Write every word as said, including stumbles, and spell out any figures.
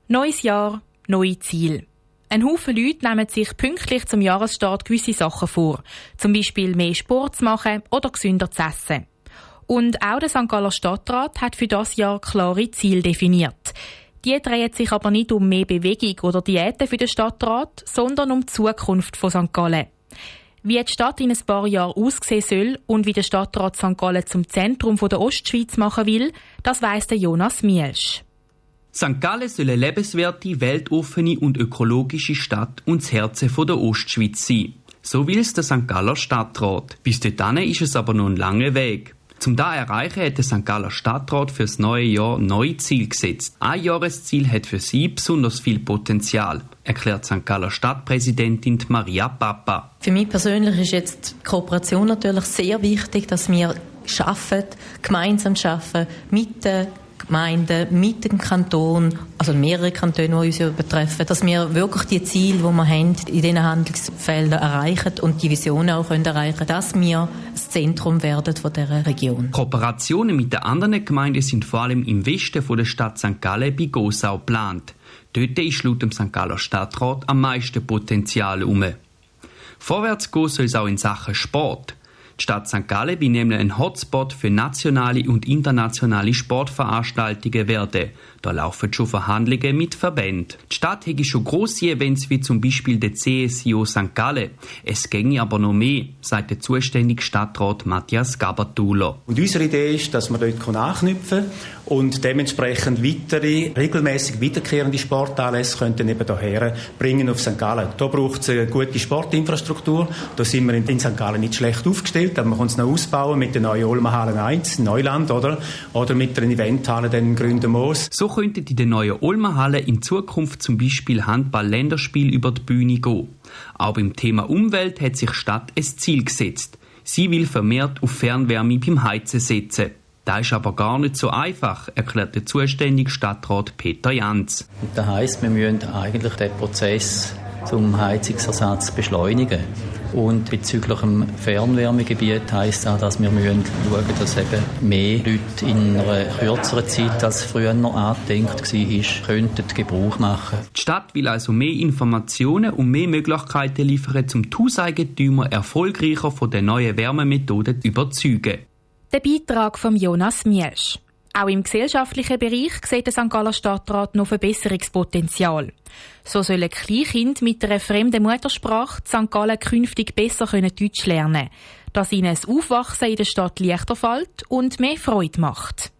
Neues Jahr, neue Ziele. Ein Haufen Leute nehmen sich pünktlich zum Jahresstart gewisse Sachen vor. Zum Beispiel mehr Sport zu machen oder gesünder zu essen. Und auch der Sankt Galler Stadtrat hat für das Jahr klare Ziele definiert. Die drehen sich aber nicht um mehr Bewegung oder Diäten für den Stadtrat, sondern um die Zukunft von Sankt Gallen. Wie die Stadt in ein paar Jahren aussehen soll und wie der Stadtrat Sankt Gallen zum Zentrum der Ostschweiz machen will, das weiss der Jonas Mielsch. Sankt Gallen soll eine lebenswerte, weltoffene und ökologische Stadt und das Herz der Ostschweiz sein. So will es der Sankt Galler Stadtrat. Bis dahin ist es aber noch ein langer Weg. Zum das erreichen hat der Sankt Galler Stadtrat für das neue Jahr neue Ziele gesetzt. Ein Jahresziel hat für sie besonders viel Potenzial, erklärt Sankt Galler Stadtpräsidentin Maria Papa. Für mich persönlich ist jetzt die Kooperation natürlich sehr wichtig, dass wir schaffen, gemeinsam schaffen mit den Gemeinden, mit dem Kanton, also mehrere Kantone, die uns ja betreffen, dass wir wirklich die Ziele, die wir haben, in diesen Handlungsfeldern erreichen und die Visionen auch können erreichen, dass wir das Zentrum werden von dieser Region. Kooperationen mit den anderen Gemeinden sind vor allem im Westen von der Stadt Sankt Gallen bei Gossau geplant. Dort ist laut dem Sankt Galler Stadtrat am meisten Potenzial herum. Vorwärts gehen soll es auch in Sachen Sport. Die Stadt Sankt Gallen will nämlich ein Hotspot für nationale und internationale Sportveranstaltungen werden. Da laufen schon Verhandlungen mit Verbänden. Die Stadt hätte schon grosse Events wie zum Beispiel der C S I O Sankt Gallen. Es ginge aber noch mehr, sagt der zuständige Stadtrat Matthias Gabatulo. Und unsere Idee ist, dass man dort anknüpfen kann und dementsprechend weitere, regelmäßig wiederkehrende Sportanlässe könnten eben hierher bringen auf Sankt Gallen. Da braucht es eine gute Sportinfrastruktur. Da sind wir in Sankt Gallen nicht schlecht aufgestellt, aber man kann es noch ausbauen mit der neuen Olmenhalle eins, Neuland, oder? Oder mit der Eventhalle in Gründermoos. So könnten in der neuen Olmenhalle in Zukunft zum Beispiel Handball-Länderspiel über die Bühne gehen. Auch beim Thema Umwelt hat sich die Stadt ein Ziel gesetzt. Sie will vermehrt auf Fernwärme beim Heizen setzen. Das ist aber gar nicht so einfach, erklärt der zuständige Stadtrat Peter Janz. Das heisst, wir müssen eigentlich den Prozess zum Heizungsersatz beschleunigen. Und bezüglich dem Fernwärmegebiet heisst auch, dass wir schauen müssen, dass eben mehr Leute in einer kürzeren Zeit als früher noch angedenkt war, könnten Gebrauch machen. Die Stadt will also mehr Informationen und mehr Möglichkeiten liefern, um die Hauseigentümer erfolgreicher von den neuen Wärmemethoden zu überzeugen. Der Beitrag von Jonas Mielsch. Auch im gesellschaftlichen Bereich sieht der Sankt Galler Stadtrat noch Verbesserungspotenzial. So sollen Kleinkinder mit einer fremden Muttersprache in Sankt Gallen künftig besser Deutsch lernen können, dass ihnen das Aufwachsen in der Stadt leichter fällt und mehr Freude macht.